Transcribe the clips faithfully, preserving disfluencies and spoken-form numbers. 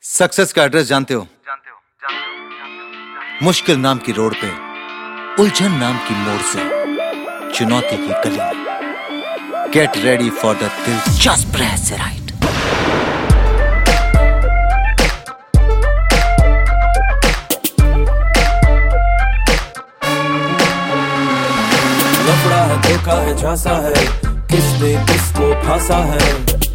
Success का address जानते हो? जानते हो, जानते हो, जानते हो। मुश्किल नाम की रोड पे, उलझन नाम की मोड़ से, चुनौती की गली में। गेट रेडी फॉर द दिलचस्प रहस्य राइड। लफड़ा है, धोखा है, झांसा है, किसने किसको फांसा है।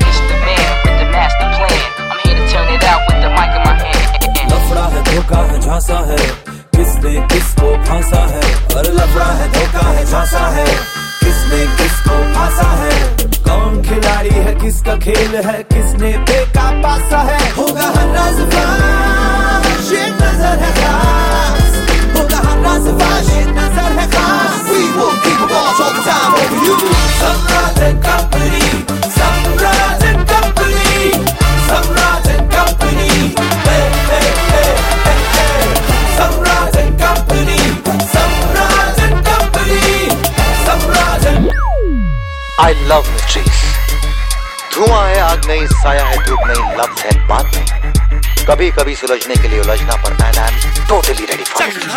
लफड़ा है, धोखा है, झांसा है, किसने किसको फांसा है। अरे लफड़ा है, धोखा है, झांसा है, किसने किसको फांसा है। कौन खिलाड़ी है, किसका खेल है, किसने फेंका पासा है। होगा हर राज फाश, ये नजर है खास। होगा हर राज फाश, ये नजर है खास। We will keep the ball all the time over you. Samrat and Company, Samrat and Company, Samrat and Company. Hey, hey, hey, hey, hey. Samrat and Company, Samrat and Company, Samrat and I love mysteries. धुआं है, आग नहीं, साया है, धूप नहीं, लफ्ज है, बात नहीं। कभी कभी सुलझने के लिए उलझना पड़ता है। I'm totally ready for it.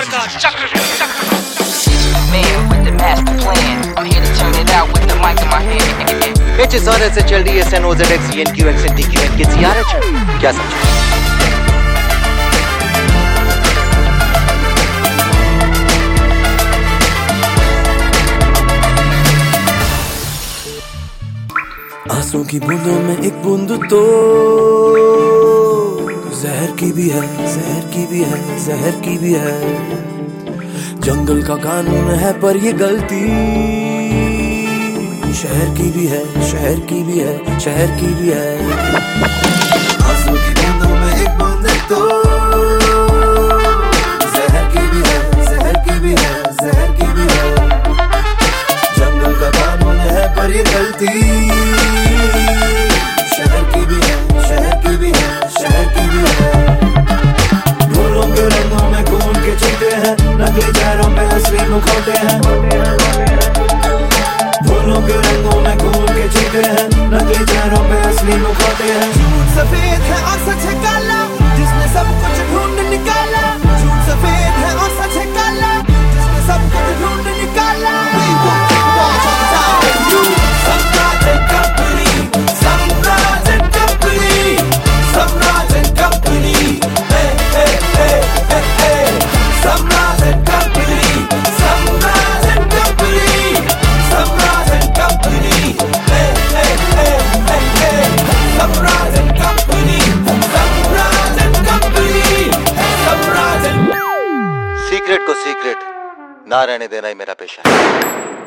Man with the master plan, I'm here to turn it out with the mic in my hand. H S R S H L D S N O Z X E N Q X N T Q N K C R H. क्या समझे? आंसू की बूंदों में एक बूंद तो जहर की भी है, जहर की भी है, जहर की भी है। जंगल का कानून है पर ये गलती शहर की भी है, शहर की भी है, शहर की भी है। आंसू की बूंदों में एक बूंद तो जहर की भी है, जहर की भी है, जहर की भी है। जंगल का कानून है पर ये गलती शहर की भी है, शहर की भी है, शहर की भी है। फूलों के रंगों में खून के छींटे हैं, नकली चेहरों पे असली मुखौटे हैं। फूलों के रंगों में खून के छींटे हैं, नकली चेहरों पे असली मुखौटे हैं। झूठ सफेद है और सच है काला, जिसने सब कुछ ढूंढ निकाला। झूठ सफेद है और सच है काला, जिसने सब कुछ ढूंढ निकाला। We will keep the ball all the time with you. Samrat and Company, Samrat and Company, Samrat and Company. Hey, hey, hey, hey, hey. Samrat and Company, Samrat and Company, Samrat and Company. Hey, hey, hey, hey, hey. Samrat and Company, Samrat and Company, Samrat and secret को secret ना रहने देना ही मेरा पेशा है।